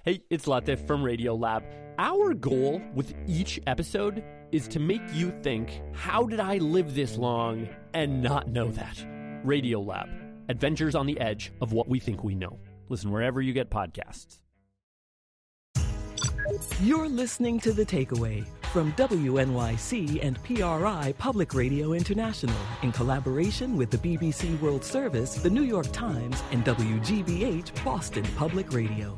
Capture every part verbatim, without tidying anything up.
Hey, it's Latif from Radiolab. Our goal with each episode is to make you think, how did I live this long and not know that? Radiolab, adventures on the edge of what we think we know. Listen wherever you get podcasts. You're listening to The Takeaway from W N Y C and P R I Public Radio International in collaboration with the B B C World Service, the New York Times, and W G B H Boston Public Radio.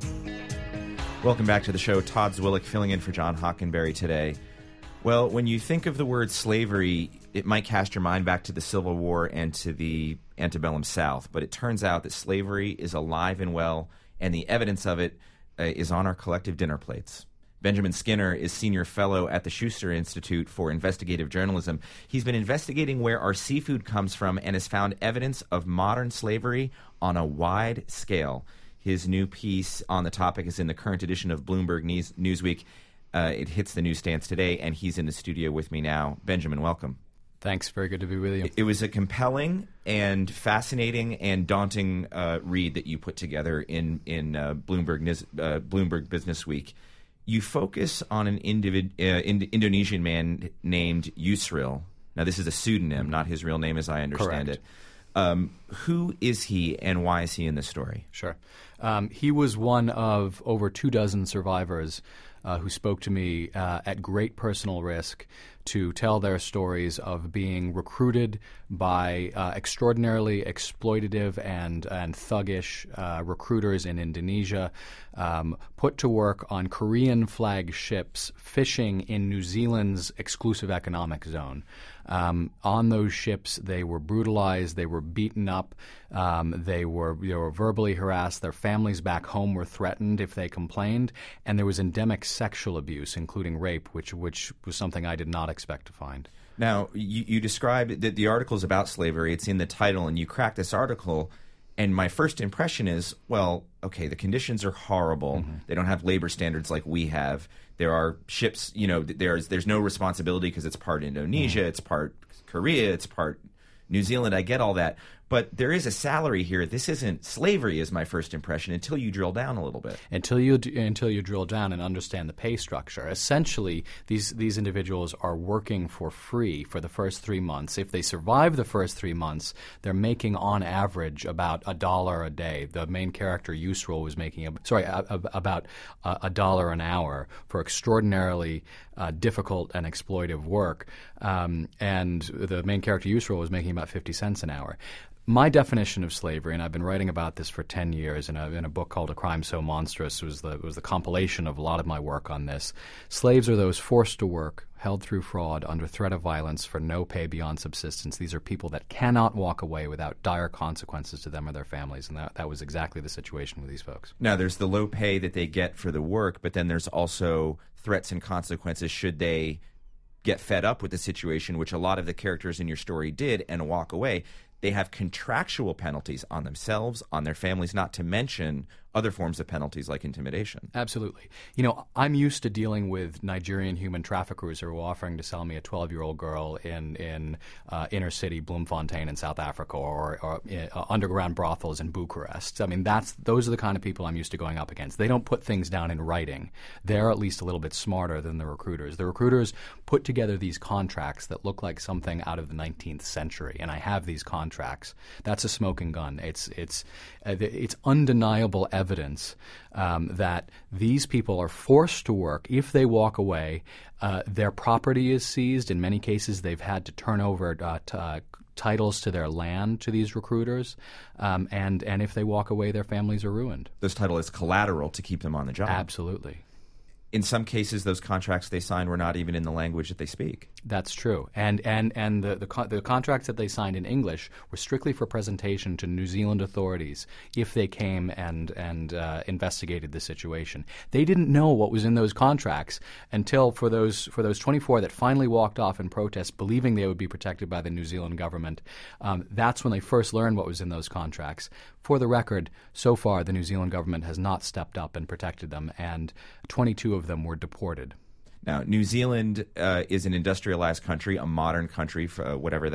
Welcome back to the show. Todd Zwillich filling in for John Hockenberry today. Well, when you think of the word slavery, it might cast your mind back to the Civil War and to the antebellum South. But it turns out that slavery is alive and well, and the evidence of it uh, is on our collective dinner plates. Benjamin Skinner is senior fellow at the Schuster Institute for Investigative Journalism. He's been investigating where our seafood comes from and has found evidence of modern slavery on a wide scale. His new piece on the topic is in the current edition of Bloomberg News- Newsweek. Uh, it hits the newsstands today, and he's in the studio with me now. Benjamin, welcome. Thanks. Very good to be with you. It was a compelling and fascinating and daunting uh, read that you put together in in uh, Bloomberg uh, Bloomberg Business Week. You focus on an individ, uh, Ind- Indonesian man named Yusril. Now, this is a pseudonym, not his real name, as I understand Correct. it. Um, who is he, and why is he in this story? Sure. Um, he was one of over two dozen survivors uh, who spoke to me uh, at great personal risk to tell their stories of being recruited by uh, extraordinarily exploitative and, and thuggish uh, recruiters in Indonesia, um, put to work on Korean flag ships fishing in New Zealand's exclusive economic zone. Um, on those ships, they were brutalized, they were beaten up, um, they were they were verbally harassed, their families back home were threatened if they complained, and there was endemic sexual abuse, including rape, which which was something I did not expect to find. Now, you, you described that the article is about slavery. It's in the title, and you cracked this article, and my first impression is, well, okay, the conditions are horrible. Mm-hmm. They don't have labor standards like we have. There are ships, you know, there's there's no responsibility because it's part Indonesia, mm-hmm. it's part Korea, it's part New Zealand. I get all that. But there is a salary here. This isn't slavery, is my first impression, until you drill down a little bit. Until you until you drill down and understand the pay structure. Essentially, these these individuals are working for free for the first three months. If they survive the first three months, they're making on average about a dollar a day. The main character, Yusril, was making a, sorry a, a, about a, a dollar an hour for extraordinarily uh, difficult and exploitive work. Um, and the main character, Yusril, was making about fifty cents an hour. My definition of slavery, and I've been writing about this for ten years in a, in a book called A Crime So Monstrous, was the was the compilation of a lot of my work on this. Slaves are those forced to work, held through fraud, under threat of violence for no pay beyond subsistence. These are people that cannot walk away without dire consequences to them or their families, and that, that was exactly the situation with these folks. Now, there's the low pay that they get for the work, but then there's also threats and consequences should they get fed up with the situation, which a lot of the characters in your story did, and walk away. They have contractual penalties on themselves, on their families, not to mention other forms of penalties like intimidation. Absolutely. You know, I'm used to dealing with Nigerian human traffickers who are offering to sell me a twelve-year-old girl in in uh, inner city Bloemfontein in South Africa, or, or uh, underground brothels in Bucharest. I mean, that's those are the kind of people I'm used to going up against. They don't put things down in writing. They're at least a little bit smarter than the recruiters. The recruiters put together these contracts that look like something out of the nineteenth century, and I have these contracts. That's a smoking gun. It's it's uh, it's undeniable evidence um, that these people are forced to work. If they walk away, uh, their property is seized. In many cases, they've had to turn over uh, t- uh, titles to their land to these recruiters, um, and and if they walk away, their families are ruined. Those titles as collateral to keep them on the job. Absolutely. In some cases, those contracts they signed were not even in the language that they speak. That's true. And and, and the, the, co- the contracts that they signed in English were strictly for presentation to New Zealand authorities if they came and, and uh, investigated the situation. They didn't know what was in those contracts until for those for those twenty-four that finally walked off in protest, believing they would be protected by the New Zealand government. Um, that's when they first learned what was in those contracts. For the record, so far the New Zealand government has not stepped up and protected them, and twenty-two of them were deported. Now, New Zealand uh, is an industrialized country, a modern country, for, uh, whatever that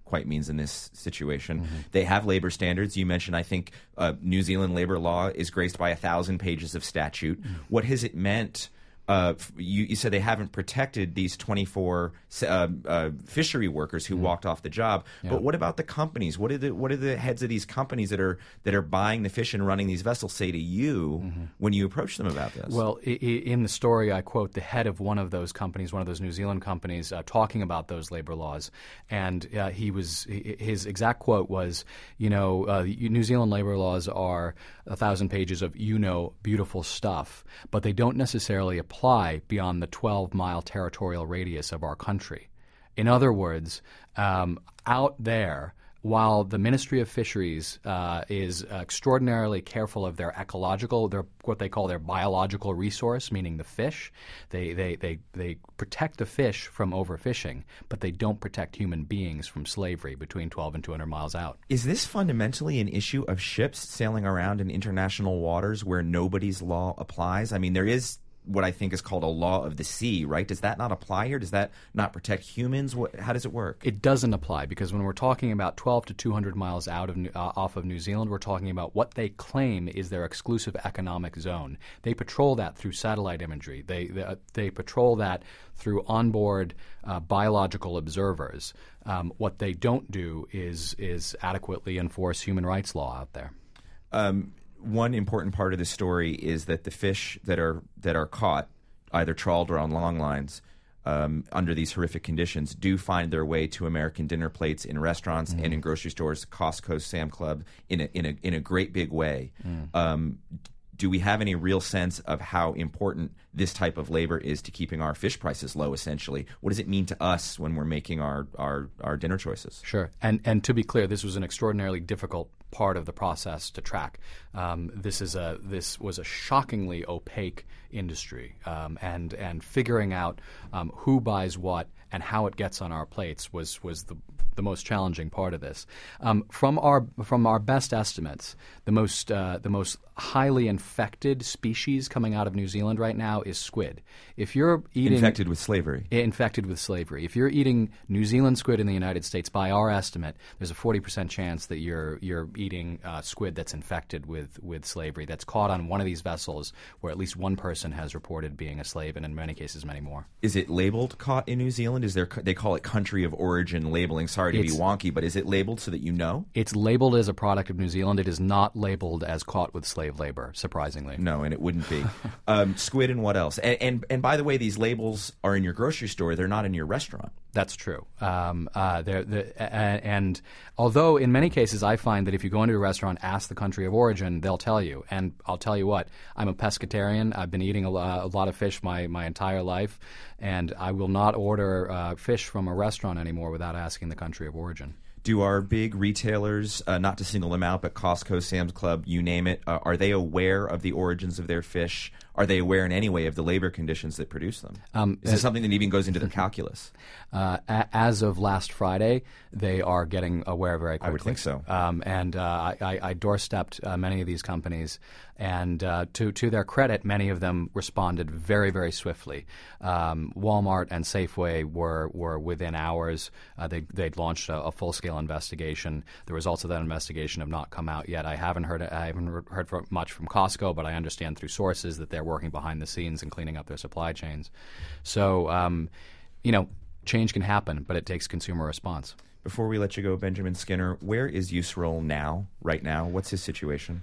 quite means in this situation. Mm-hmm. They have labor standards. You mentioned, I think, uh, New Zealand labor law is graced by a thousand pages of statute. Mm-hmm. What has it meant? Uh, you, you said they haven't protected these twenty-four uh, uh, fishery workers who mm. walked off the job. Yeah. But what about the companies? What are the what are the heads of these companies that are that are buying the fish and running these vessels say to you mm-hmm. when you approach them about this? Well, I- in the story, I quote the head of one of those companies, one of those New Zealand companies, uh, talking about those labor laws, and uh, he was his exact quote was, you know, uh, New Zealand labor laws are a thousand pages of you know beautiful stuff, but they don't necessarily apply apply beyond the twelve-mile territorial radius of our country. In other words, um, out there, while the Ministry of Fisheries uh, is extraordinarily careful of their ecological, their what they call their biological resource, meaning the fish, they, they, they, they protect the fish from overfishing, but they don't protect human beings from slavery between twelve and two hundred miles out. Is this fundamentally an issue of ships sailing around in international waters where nobody's law applies? I mean, there is what I think is called a law of the sea, right? Does that not apply here? Does that not protect humans? What, how does it work? It doesn't apply because when we're talking about twelve to two hundred miles out of uh, off of New Zealand, we're talking about what they claim is their exclusive economic zone. They patrol that through satellite imagery. They they, uh, they patrol that through onboard uh, biological observers. Um, what they don't do is is adequately enforce human rights law out there. Um, One important part of the story is that the fish that are that are caught, either trawled or on long lines, um, under these horrific conditions, do find their way to American dinner plates in restaurants mm. and in grocery stores, Costco, Sam Club, in a in a in a great big way. Mm. Um, do we have any real sense of how important this type of labor is to keeping our fish prices low, essentially? What does it mean to us when we're making our, our, our dinner choices? Sure. And and to be clear, this was an extraordinarily difficult part of the process to track. Um, this is a this was a shockingly opaque industry, um, and and figuring out um, who buys what and how it gets on our plates was was the the most challenging part of this. Um, from our from our best estimates, the most uh, the most highly infected species coming out of New Zealand right now is squid. If you're eating infected with slavery, infected with slavery. If you're eating New Zealand squid in the United States, by our estimate, there's a forty percent chance that you're you're eating uh, squid that's infected with with slavery, that's caught on one of these vessels where at least one person has reported being a slave, and in many cases, many more. Is it labeled caught in New Zealand? Is there they call it country of origin labeling? Sorry to it's, be wonky, but is it labeled so that you know? It's labeled as a product of New Zealand. It is not labeled as caught with slave labor, surprisingly. No, and it wouldn't be. um, squid and what else? And, and and by the way, these labels are in your grocery store. They're not in your restaurant. That's true. Um, uh, they're, they're, uh, and although in many cases I find that if you go into a restaurant, ask the country of origin, they'll tell you. And I'll tell you what, I'm a pescatarian. I've been eating a, a lot of fish my, my entire life, and I will not order uh, fish from a restaurant anymore without asking the country of origin. Do our big retailers, uh, not to single them out, but Costco, Sam's Club, you name it, uh, are they aware of the origins of their fish? Are they aware in any way of the labor conditions that produce them? Um, Is this uh, something that even goes into their calculus? Uh, a- as of last Friday, they are getting aware very quickly. I would think so. Um, and uh, I, I doorstepped uh, many of these companies, and uh, to to their credit, many of them responded very, very swiftly. Um, Walmart and Safeway were were within hours. Uh, they they'd launched a, a full scale investigation. The results of that investigation have not come out yet. I haven't heard I haven't heard from, much from Costco, but I understand through sources that they're working behind the scenes and cleaning up their supply chains. So, um, you know, change can happen, but it takes consumer response. Before we let you go, Benjamin Skinner, where is Yusril now, right now? What's his situation?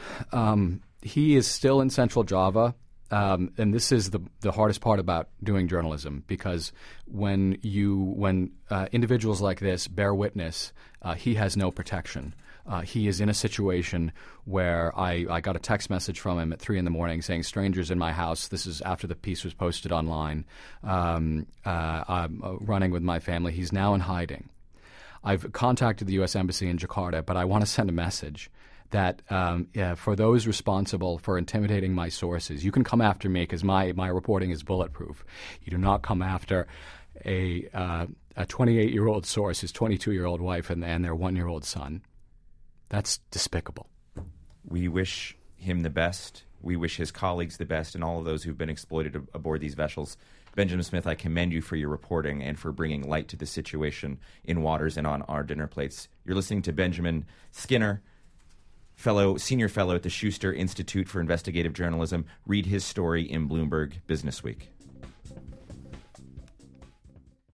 Um, he is still in Central Java. Um, and this is the the hardest part about doing journalism, because when you when uh, individuals like this bear witness, uh, he has no protection. Uh, he is in a situation where I, I got a text message from him at three in the morning saying, "Strangers in my house." This is after the piece was posted online. Um, uh, I'm uh, running with my family. He's now in hiding. I've contacted the U S Embassy in Jakarta, but I want to send a message that um, yeah, for those responsible for intimidating my sources, you can come after me because my, my reporting is bulletproof. You do not come after a uh, a twenty-eight-year-old source, his twenty-two-year-old wife, and, and their one-year-old son. That's despicable. We wish him the best. We wish his colleagues the best and all of those who've been exploited ab- aboard these vessels. Benjamin Smith, I commend you for your reporting and for bringing light to the situation in waters and on our dinner plates. You're listening to Benjamin Skinner, fellow senior fellow at the Schuster Institute for Investigative Journalism. Read his story in Bloomberg Businessweek.